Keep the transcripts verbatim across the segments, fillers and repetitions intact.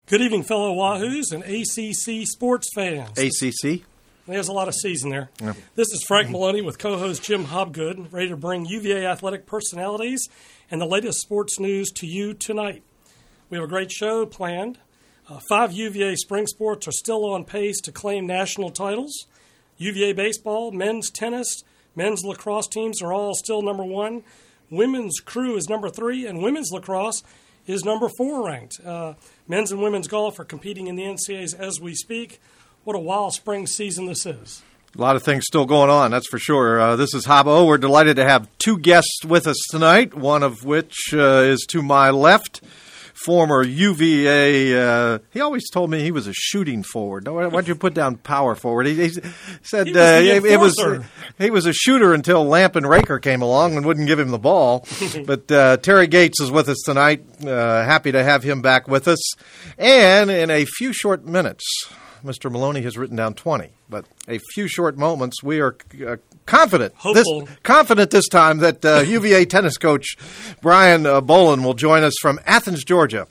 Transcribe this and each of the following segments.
Good evening, fellow Wahoos and A C C sports fans. A C C? There's a lot of C's in there. Yeah. This is Frank Maloney with co-host Jim Hobgood, ready to bring U V A athletic personalities and the latest sports news to you tonight. We have a great show planned. Uh, five U V A spring sports are still on pace to claim national titles. U V A baseball, men's tennis, men's lacrosse teams are all still number one. Women's crew is number three, and women's lacrosse is number four ranked. Uh, men's and women's golf are competing in the N C A As as we speak. What a wild spring season this is. A lot of things still going on, that's for sure. Uh, this is Habbo. We're delighted to have two guests with us tonight, one of which uh, is to my left, former U V A. Uh, he always told me he was a shooting forward. Why don't you put down power forward? He, he said he was, uh, it, it was he was a shooter until Lamp and Raker came along and wouldn't give him the ball. But uh, Terry Gates is with us tonight. Uh, happy to have him back with us. And in a few short minutes, Mister Maloney has written down twenty, but a few short moments, we are uh, confident, this, confident this time that uh, U V A tennis coach Brian uh, Bolin will join us from Athens, Georgia,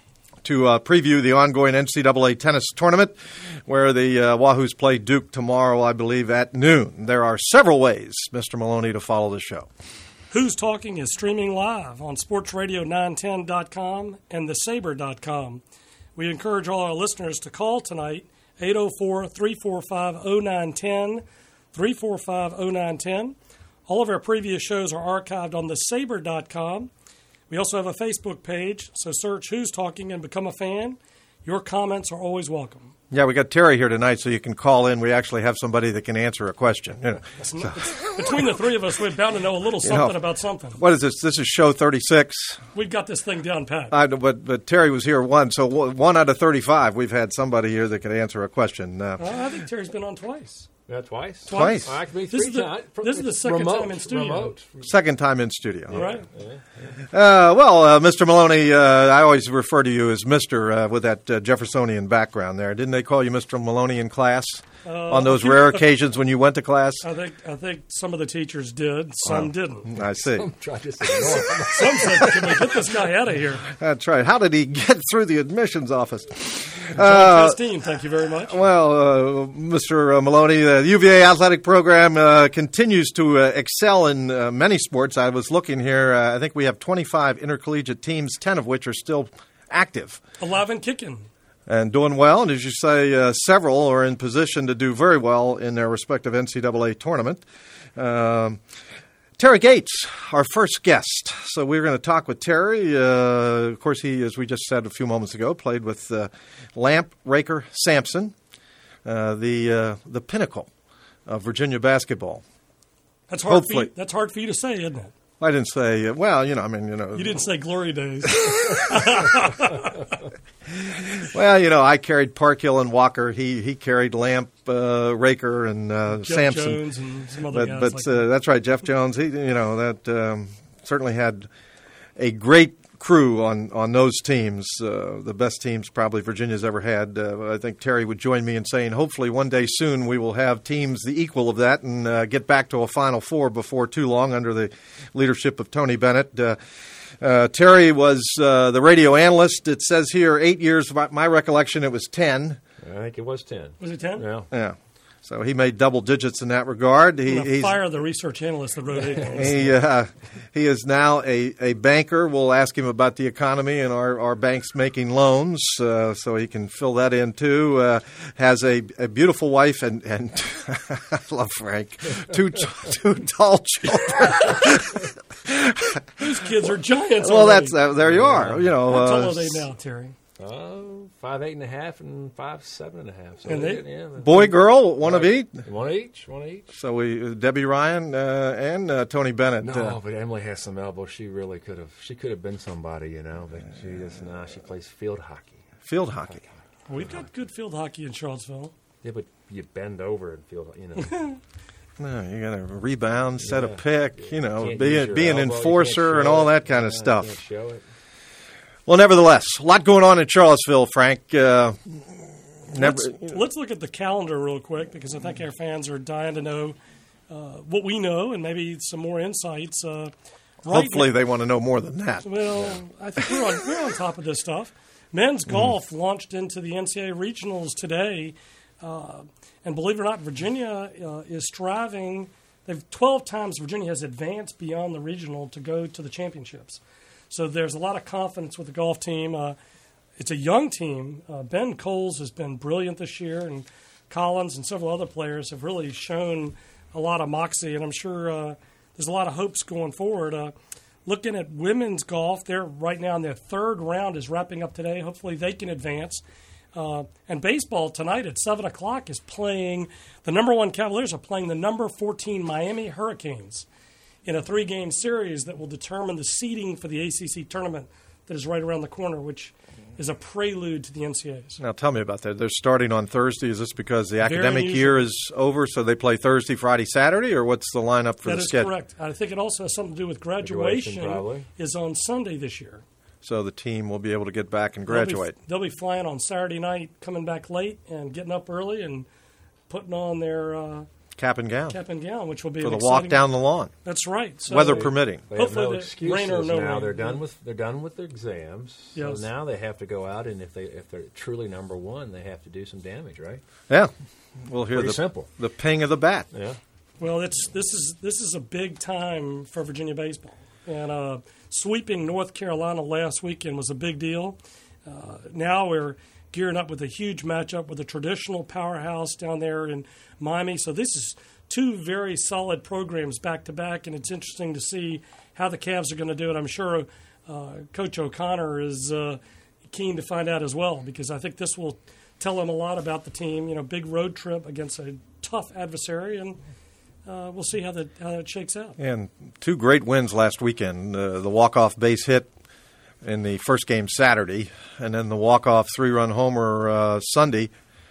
to uh, preview the ongoing N C double A tennis tournament, where the uh, Wahoos play Duke tomorrow, I believe, at noon. There are several ways, Mister Maloney, to follow the show. Who's Talking is streaming live on sports radio nine ten dot com and the saber dot com. We encourage all our listeners to call tonight, eight oh four, three four five, oh nine one oh, three four five, oh nine one oh. All of our previous shows are archived on the saber dot com. We also have a Facebook page, so search Who's Talking and become a fan. Your comments are always welcome. Yeah, we got Terry here tonight, so you can call in. We actually have somebody that can answer a question. You know, it's, so. it's, between the three of us, we're bound to know a little something you know, about something. What is this? This is show thirty-six. We've got this thing down pat. I, but, but Terry was here once, so one out of thirty-five, we've had somebody here that can answer a question. Uh, well, I think Terry's been on twice. Yeah, twice. Twice. Well, this, is the, this is the second remote, time in studio. Remote. Second time in studio. All right. Yeah, yeah. Uh, well, uh, Mister Maloney, uh, I always refer to you as Mister Uh, with that uh, Jeffersonian background there. Didn't they call you Mister Maloney in class uh, on those rare occasions when you went to class? I think I think some of the teachers did, some oh, didn't. I see. Some tried to ignore him. Some said, can we get this guy out of here? That's right. How did he get through the admissions office? John uh, Castine, thank you very much. Well, uh, Mister Maloney, the U V A athletic program uh, continues to uh, excel in uh, many sports. I was looking here. Uh, I think we have twenty-five intercollegiate teams, ten of which are still active. Alive and kicking. And doing well. And as you say, uh, several are in position to do very well in their respective N C double A tournament. Um, Terry Gates, our first guest. So we're going to talk with Terry. Uh, of course, he, as we just said a few moments ago, played with uh, Lamp, Raker, Sampson, uh, the uh, the pinnacle of Virginia basketball. That's hard. For you, that's hard for you to say, isn't it? I didn't say. Uh, well, you know, I mean, you know. You didn't say glory days. Well, you know, I carried Park Hill and Walker. He he carried Lamp, uh, Raker, and uh, Jeff Sampson. Jones and some other but guys but like uh, that. That's right, Jeff Jones. He, you know, that um, certainly had a great crew on, on those teams, uh, the best teams probably Virginia's ever had. Uh, I think Terry would join me in saying hopefully one day soon we will have teams the equal of that and uh, get back to a Final Four before too long under the leadership of Tony Bennett. Uh, uh, Terry was uh, the radio analyst. It says here eight years. By my recollection, it was ten. I think it was ten. Was it ten? Yeah. Yeah. So he made double digits in that regard. He, he's fire the research analyst that wrote it. he, uh, he is now a, a banker. We'll ask him about the economy and our, our banks making loans, uh, so he can fill that in too. Uh, has a, a beautiful wife and, and I love Frank, two two tall children. Those kids are giants. Well, already. that's uh, there you are. You know, how tall uh, are they now, Terry? Oh, five eight and a half and five seven and a half. So and they, yeah, boy, girl, one of each. One each, one each. So we, uh, Debbie Ryan uh, and uh, Tony Bennett. No, uh, but Emily has some elbow. She really could have. She could have been somebody, you know. But she just nah. She plays field hockey. Field hockey. We've got good field hockey in Charlottesville. Yeah, but you bend over and field, you know. No, you got to rebound, set yeah. a pick, you know, you be, be an elbow, enforcer and all that kind of yeah, stuff. You can't show it. Well, nevertheless, a lot going on in Charlottesville, Frank. Uh, never, let's, let's look at the calendar real quick because I think our fans are dying to know uh, what we know and maybe some more insights. Uh, right hopefully now, they want to know more than that. Well, I think we're on, we're on top of this stuff. Men's golf launched into the N C double A regionals today, uh, and believe it or not, Virginia uh, is striving. They've twelve times Virginia has advanced beyond the regional to go to the championships. So there's a lot of confidence with the golf team. Uh, it's a young team. Uh, Ben Coles has been brilliant this year, and Collins and several other players have really shown a lot of moxie, and I'm sure uh, there's a lot of hopes going forward. Uh, looking at women's golf, they're right now in their third round is wrapping up today. Hopefully they can advance. Uh, and baseball tonight at seven o'clock is playing – the number one Cavaliers are playing the number fourteen Miami Hurricanes in a three-game series that will determine the seeding for the A C C tournament that is right around the corner, which is a prelude to the N C double A's. Now, tell me about that. They're starting on Thursday. Is this because the Very academic unusual. year is over, so they play Thursday, Friday, Saturday, or what's the lineup for That the is schedule? correct. I think it also has something to do with Graduation, graduation, probably. is on Sunday this year. So the team will be able to get back and They'll be- graduate. They'll be, flying on Saturday night, coming back late, and getting up early and putting on their uh, Cap and gown cap and gown, which will be for an the walk exciting- down the lawn, That's right. So weather permitting. They have Hopefully no the excuses rain or no now. rain. They're done with they're done with their exams. Yes. So now they have to go out, and if they if they're truly number one, they have to do some damage, right? Yeah, we'll hear Pretty the simple. the ping of the bat. Yeah. Well, it's this is this is a big time for Virginia baseball, and uh, sweeping North Carolina last weekend was a big deal. Uh, now we're gearing up with a huge matchup with a traditional powerhouse down there in Miami. So this is two very solid programs back to back, and it's interesting to see how the Cavs are going to do it. I'm sure uh, Coach O'Connor is uh, keen to find out as well, because I think this will tell him a lot about the team. You know, big road trip against a tough adversary, and uh, we'll see how that how that shakes out. And two great wins last weekend. Uh, the walk-off base hit in the first game Saturday, and then the walk-off three-run homer uh, Sunday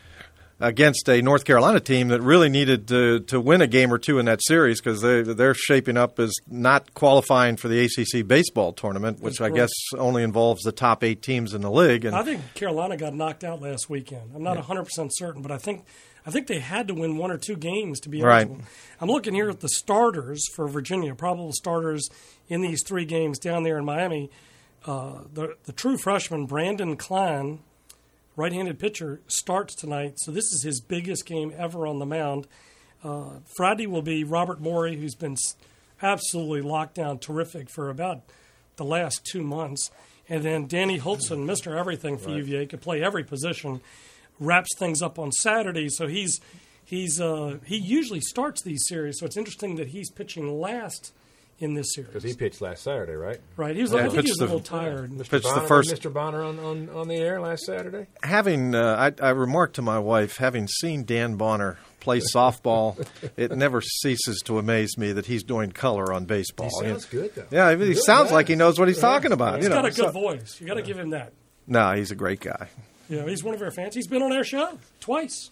against a North Carolina team that really needed to, to win a game or two in that series, because they, they're shaping up as not qualifying for the A C C baseball tournament, which That's I guess only involves the top eight teams in the league. And I think Carolina got knocked out last weekend. I'm not one hundred percent certain, but I think I think they had to win one or two games to be Right. eligible. I'm looking here at the starters for Virginia, probable starters in these three games down there in Miami. Uh, the, the true freshman, Brandon Klein, right-handed pitcher, starts tonight, so this is his biggest game ever on the mound. Uh, Friday will be Robert Morey, who's been s- absolutely locked down terrific for about the last two months. And then Danny Holtzen, Mister Everything for U V A, could play every position, wraps things up on Saturday. So he's he's uh, he usually starts these series, so it's interesting that he's pitching last in this series. Because he pitched last Saturday, right? Right, he was, Yeah, I think he pitched was a the- little tired. Mister Pitched the Bonner, first- Mister Bonner on, on, on the air last Saturday. having, uh, I, I remarked to my wife, having seen Dan Bonner play softball, it never ceases to amaze me that he's doing color on baseball. He sounds good, though. Yeah, he Good sounds guy. like he knows what he's talking about. He's you know, got a good so- voice. You got to give him that. No, he's a great guy. You know, he's one of our fans. He's been on our show twice.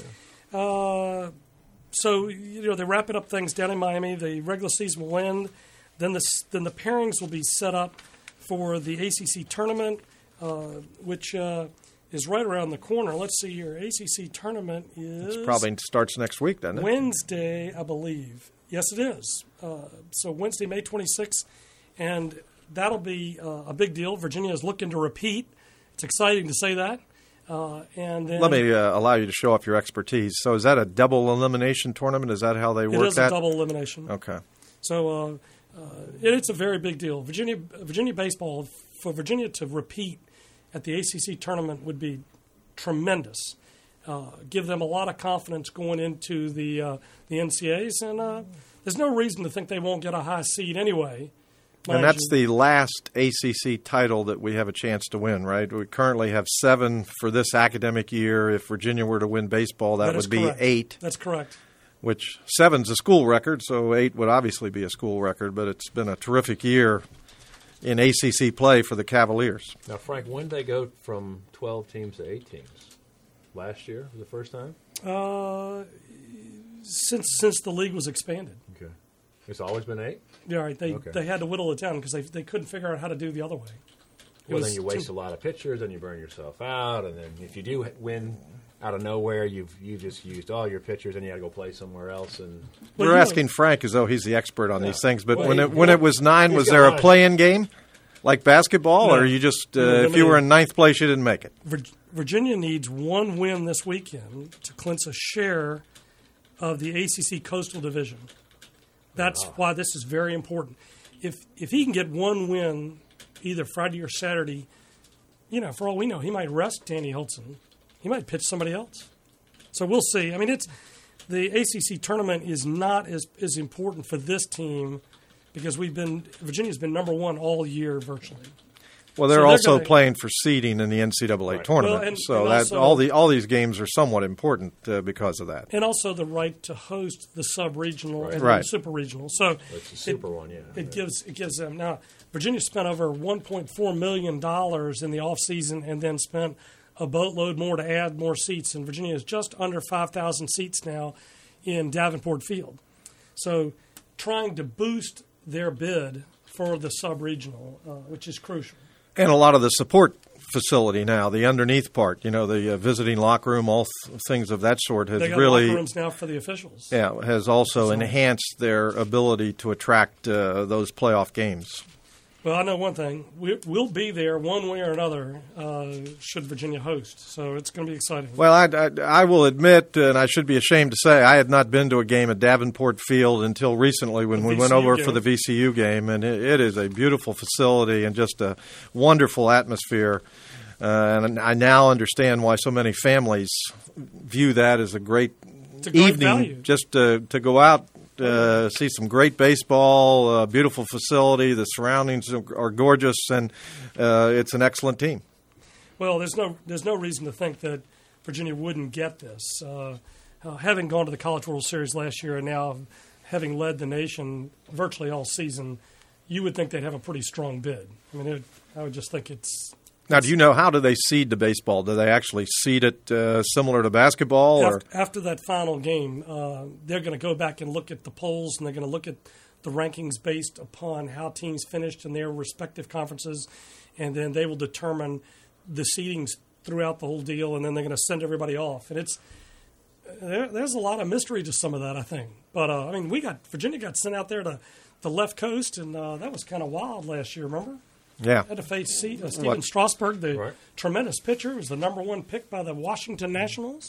Uh, so you know they're wrapping up things down in Miami. The regular season will end. Then the then the pairings will be set up for the A C C tournament, uh, which uh, is right around the corner. Let's see here. A C C tournament is It probably starts next week, doesn't it? Wednesday, I believe. Yes, it is. Uh, so Wednesday, May twenty-sixth, and that'll be uh, a big deal. Virginia is looking to repeat. It's exciting to say that. Uh, and then Let me uh, allow you to show off your expertise. So is that a double elimination tournament? Is that how they it work is that? a double elimination. Okay. So uh, uh, it, it's a very big deal. Virginia Virginia baseball, for Virginia to repeat at the A C C tournament would be tremendous. Uh, give them a lot of confidence going into the uh, the N C A As, and uh, there's no reason to think they won't get a high seed anyway. And that's the last A C C title that we have a chance to win, right? We currently have seven for this academic year. If Virginia were to win baseball, that, That is would be correct. eight, That's correct. which seven's a school record, so eight would obviously be a school record, but it's been a terrific year in A C C play for the Cavaliers. Now, Frank, when did they go from twelve teams to eight teams? Last year was the first time? Uh, since since the league was expanded, Okay. It's always been eight? yeah, right. They Okay. they had to whittle it down because they they couldn't figure out how to do the other way. It Well, was then you waste too- a lot of pitchers, and you burn yourself out, and then if you do win out of nowhere, you've you just used all your pitchers, and you got to go play somewhere else. And Well, We're you know- asking Frank as though he's the expert on these things, but Well, when he- it when it was nine, he's was got there a a lot of- play-in game? like basketball, No. or you just, uh, No, if you were in ninth place, you didn't make it? Vir- Virginia needs one win this weekend to clinch a share of the A C C Coastal Division. That's Wow. why this is very important. If if he can get one win, either Friday or Saturday, you know, for all we know, he might rest Danny Hultzen. He might pitch somebody else. So we'll see. I mean, it's the A C C tournament is not as as important for this team because we've been Virginia's been number one all year virtually. Well, they're So they're also gonna- playing for seeding in the N C double A Right. tournament, Well, and- so and that also- all the all these games are somewhat important uh, because of that. And also the right to host the sub-regional Right. and Right. the super-regional. So It's a super one, yeah. it gives it gives them now. Virginia spent over one point four million dollars in the off season, and then spent a boatload more to add more seats. And Virginia is just under five thousand seats now in Davenport Field. So trying to boost their bid for the sub-regional, uh, which is crucial. And a lot of the support facility now, the underneath part, you know, the uh, visiting locker room, all th- things of that sort has They got really, locker rooms now for the officials. yeah, has also enhanced their ability to attract uh, those playoff games. Well, I know one thing. We, we'll be there one way or another uh, should Virginia host. So it's going to be exciting. Well, I, I, I will admit, and I should be ashamed to say, I had not been to a game at Davenport Field until recently when The we V C U went over game. for the V C U game, and it, it is a beautiful facility and just a wonderful atmosphere. Uh, and I now understand why so many families view that as a great, It's a great evening value. just to, to go out. Uh, see some great baseball, uh, beautiful facility. The surroundings are, are gorgeous, and uh, it's an excellent team. Well, there's no there's no reason to think that Virginia wouldn't get this. Uh, uh, having gone to the College World Series last year and now having led the nation virtually all season, you would think they'd have a pretty strong bid. I mean, it, I would just think it's Now, do you know how do they seed the baseball? Do they actually seed it uh, similar to basketball? Or? after, after that final game, uh, they're going to go back and look at the polls, and they're going to look at the rankings based upon how teams finished in their respective conferences, and then they will determine the seedings throughout the whole deal, and then they're going to send everybody off. And it's there, there's a lot of mystery to some of that, I think. But uh, I mean, we got Virginia got sent out there to the left coast, and uh, that was kind of wild last year. Remember? Yeah. Had to face C- uh, Steven What? Strasburg, the Right. tremendous pitcher, who was the number one pick by the Washington Nationals.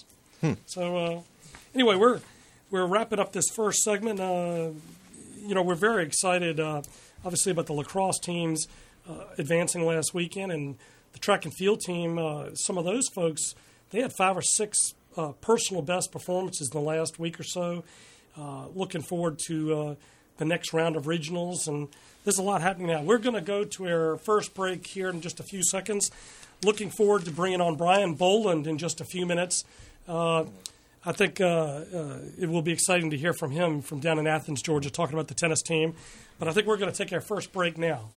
So uh, anyway, we're we're wrapping up this first segment. Uh, you know, we're very excited, uh, obviously, about the lacrosse teams uh, advancing last weekend, and the track and field team. Uh, some of those folks, they had five or six uh, personal best performances in the last week or so. Uh, looking forward to uh, the next round of regionals, and there's a lot happening now. We're going to go to our first break here in just a few seconds. Looking forward to bringing on Brian Boland in just a few minutes. Uh, I think uh, uh, it will be exciting to hear from him from down in Athens, Georgia, talking about the tennis team. But I think we're going to take our first break now.